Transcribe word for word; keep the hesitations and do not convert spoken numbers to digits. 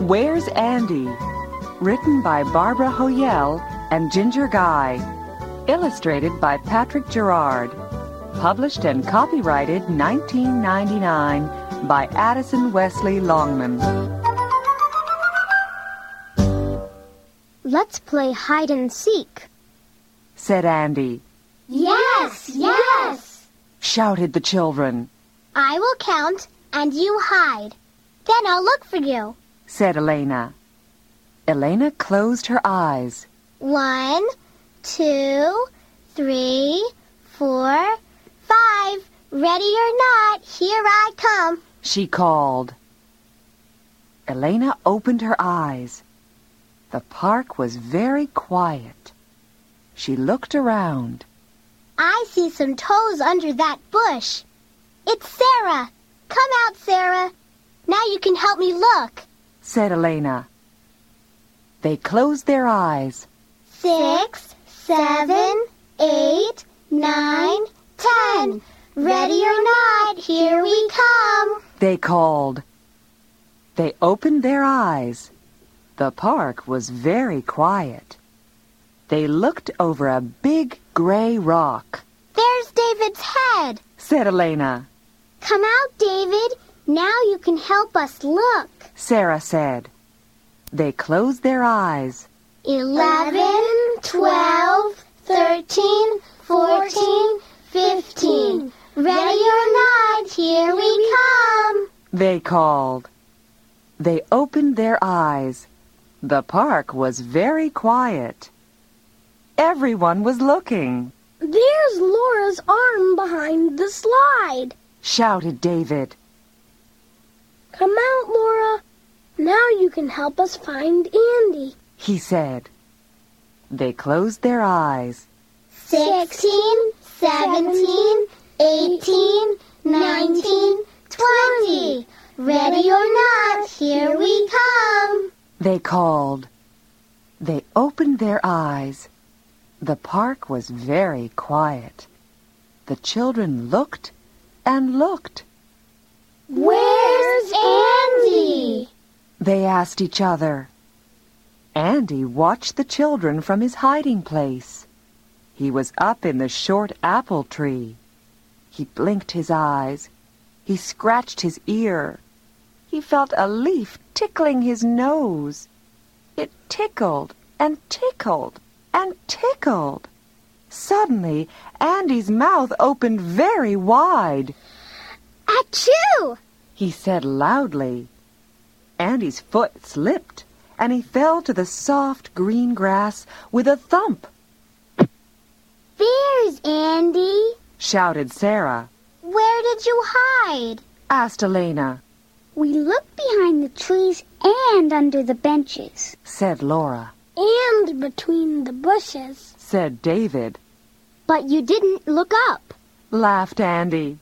Where's Andy? Written by Barbara Hoyel and Ginger Guy. Illustrated by Patrick Gerard. Published and copyrighted nineteen ninety-nine by Addison Wesley Longman. Let's play hide and seek, said Andy. Yes, yes, shouted the children. I will count and you hide. Then I'll look for you, said Elena. Elena closed her eyes. One, two, three, four, five. Ready or not, here I come, she called. Elena opened her eyes. The park was very quiet. She looked around. I see some toes under that bush. It's Sarah. Come out, Sarah. Now you can help me look, said Elena. They closed their eyes. Six, seven, eight, nine, ten. Ready or not, here we come, they called. They opened their eyes. The park was very quiet. They looked over a big gray rock. There's David's head, said Elena. Come out, David. Now you can help us look, Sarah said. They closed their eyes. Eleven, twelve, thirteen, fourteen, fifteen. Ready or not, here we come, they called. They opened their eyes. The park was very quiet. Everyone was looking. There's Laura's arm behind the slide, shouted David. Come out, Laura. Now you can help us find Andy, he said. They closed their eyes. Sixteen, seventeen, eighteen, nineteen, twenty. Ready or not, here we come, they called. They opened their eyes. The park was very quiet. The children looked and looked. Where's Andy? They asked each other. Andy watched the children from his hiding place. He was up in the short apple tree. He blinked his eyes. He scratched his ear. He felt a leaf tickling his nose. It tickled and tickled and tickled. Suddenly, Andy's mouth opened very wide. Achoo! He said loudly. Andy's foot slipped, and he fell to the soft green grass with a thump. There's Andy, shouted Sarah. Where did you hide? asked Elena. We looked behind the trees and under the benches, said Laura. And between the bushes, said David. But you didn't look up, laughed Andy.